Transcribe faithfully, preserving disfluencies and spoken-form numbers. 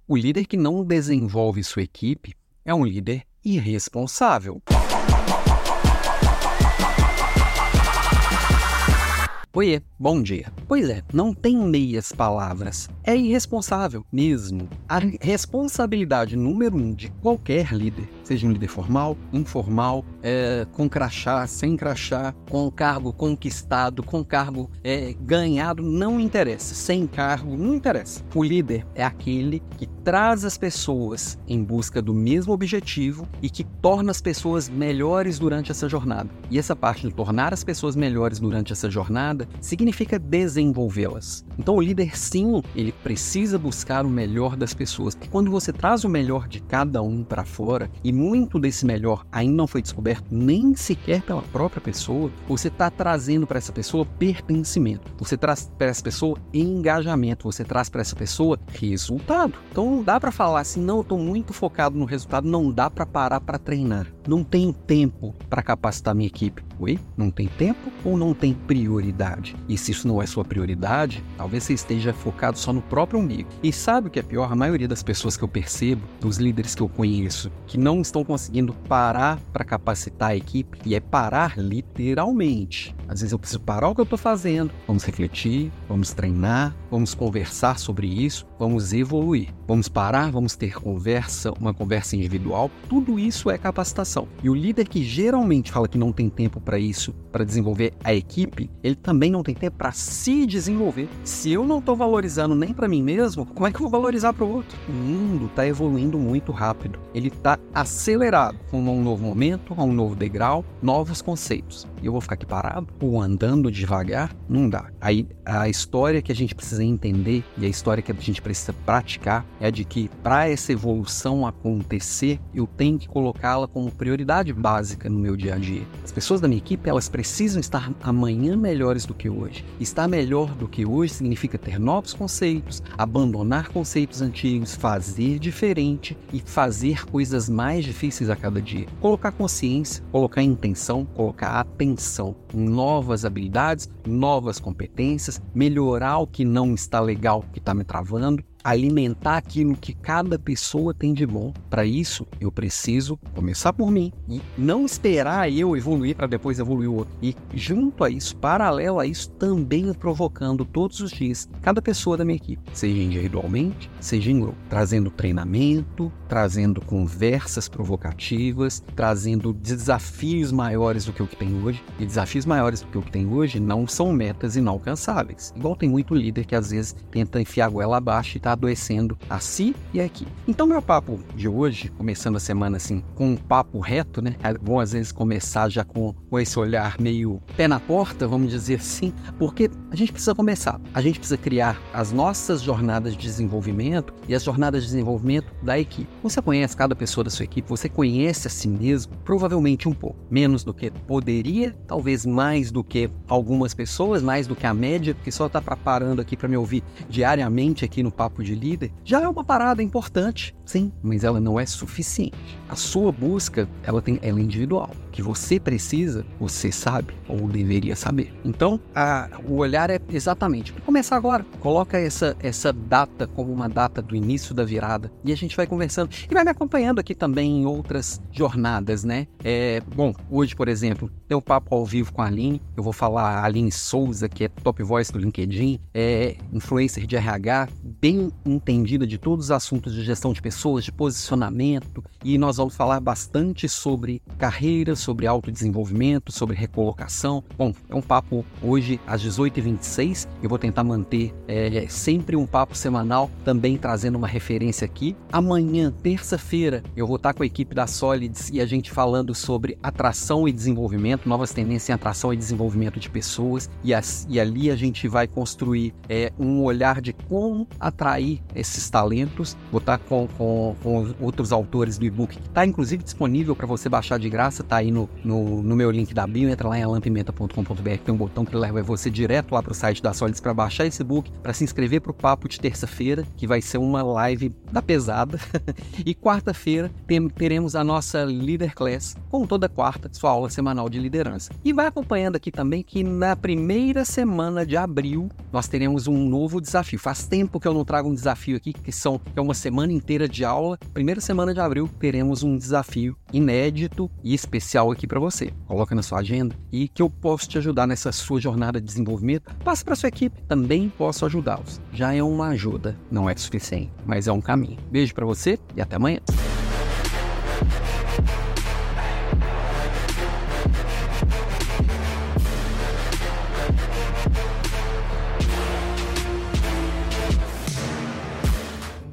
O líder que não desenvolve sua equipe é um líder irresponsável. Oiê, bom dia. Pois é, não tem meias palavras. É irresponsável mesmo. A responsabilidade número um de qualquer líder, seja um líder formal, informal, é, com crachá, sem crachá, com cargo conquistado, com cargo é, ganhado, não interessa. Sem cargo, não interessa. O líder é aquele que traz as pessoas em busca do mesmo objetivo e que torna as pessoas melhores durante essa jornada. E essa parte de tornar as pessoas melhores durante essa jornada significa desenvolvê-las. Então o líder, sim, ele precisa buscar o melhor das pessoas. Porque quando você traz o melhor de cada um para fora, e muito desse melhor ainda não foi descoberto nem sequer pela própria pessoa, você está trazendo para essa pessoa pertencimento. Você traz para essa pessoa engajamento. Você traz para essa pessoa resultado. Então não dá para falar assim, não, eu estou muito focado no resultado, não dá para parar para treinar. Não tenho tempo para capacitar minha equipe. Oi? Não tem tempo ou não tem prioridade? E se isso não é sua prioridade, talvez você esteja focado só no próprio umbigo. E sabe o que é pior? A maioria das pessoas que eu percebo, dos líderes que eu conheço, que não estão conseguindo parar para capacitar a equipe, e é parar literalmente. Às vezes eu preciso parar o que eu estou fazendo, vamos refletir, vamos treinar, vamos conversar sobre isso, vamos evoluir. Vamos parar, vamos ter conversa, uma conversa individual. Tudo isso é capacitação. E o líder que geralmente fala que não tem tempo para isso, para desenvolver a equipe, ele também não tem tempo para se desenvolver. Se eu não estou valorizando nem para mim mesmo, como é que eu vou valorizar para o outro? O mundo está evoluindo muito rápido. Ele está acelerado, com um novo momento, um novo degrau, novos conceitos. E eu vou ficar aqui parado ou andando devagar? Não dá. Aí a história que a gente precisa entender e a história que a gente precisa praticar é de que para essa evolução acontecer, eu tenho que colocá-la como prioridade básica no meu dia a dia. As pessoas da minha equipe, elas precisam estar amanhã melhores do que hoje. Estar melhor do que hoje significa ter novos conceitos, abandonar conceitos antigos, fazer diferente e fazer coisas mais difíceis a cada dia. Colocar consciência, colocar intenção, colocar atenção, novas habilidades, novas competências, melhorar o que não está legal, que está me travando, alimentar aquilo que cada pessoa tem de bom. Para isso, eu preciso começar por mim e não esperar eu evoluir para depois evoluir o outro. E junto a isso, paralelo a isso, também provocando todos os dias cada pessoa da minha equipe, seja individualmente, seja em grupo, trazendo treinamento, trazendo conversas provocativas, trazendo desafios maiores do que o que tem hoje. E desafios maiores do que o que tem hoje não são metas inalcançáveis. Igual tem muito líder que às vezes tenta enfiar a goela abaixo e tá adoecendo a si e a equipe. Então meu papo de hoje, começando a semana assim, com um papo reto, né? É bom às vezes começar já com, com esse olhar meio pé na porta, vamos dizer assim, porque a gente precisa começar. A gente precisa criar as nossas jornadas de desenvolvimento e as jornadas de desenvolvimento da equipe. Você conhece cada pessoa da sua equipe, você conhece a si mesmo, provavelmente um pouco. Menos do que poderia, talvez mais do que algumas pessoas, mais do que a média, porque só tá preparando aqui para me ouvir diariamente aqui no Papo de Líder, já é uma parada importante, sim, mas ela não é suficiente. A sua busca, ela, tem, ela é individual. O que você precisa, você sabe ou deveria saber. Então, a, o olhar é exatamente, para começar agora, coloca essa, essa data como uma data do início da virada e a gente vai conversando e vai me acompanhando aqui também em outras jornadas, né? É, bom, hoje, por exemplo, tem um papo ao vivo com a Aline, eu vou falar a Aline Souza, que é top voice do LinkedIn, é influencer de R H, bem entendida de todos os assuntos de gestão de pessoas, de posicionamento, e nós vamos falar bastante sobre carreira, sobre autodesenvolvimento, sobre recolocação. Bom, é um papo hoje às dezoito e vinte e seis, eu vou tentar manter é, sempre um papo semanal, também trazendo uma referência aqui. Amanhã, terça-feira, eu vou estar com a equipe da Solids e a gente falando sobre atração e desenvolvimento, novas tendências em atração e desenvolvimento de pessoas, e, as, e ali a gente vai construir é, um olhar de como atrair esses talentos. Vou estar com, com, com outros autores do e-book, que está inclusive disponível para você baixar de graça, está aí no, no, no meu link da bio, entra lá em alan pimenta ponto com ponto b r, tem um botão que leva você direto lá para o site da Solids para baixar esse e-book, para se inscrever para o papo de terça-feira, que vai ser uma live da pesada. E quarta-feira tem, teremos a nossa Leader Class, como toda quarta, sua aula semanal de liderança. E vai acompanhando aqui também que na primeira semana de abril nós teremos um novo desafio. Faz tempo que eu não trago um desafio aqui, que, são, que é uma semana inteira de aula. Primeira semana de abril teremos um desafio inédito e especial aqui para você. Coloca na sua agenda e que eu posso te ajudar nessa sua jornada de desenvolvimento. Passe para sua equipe, também posso ajudá-los. Já é uma ajuda, não é suficiente, mas é um caminho. Beijo para você e até amanhã.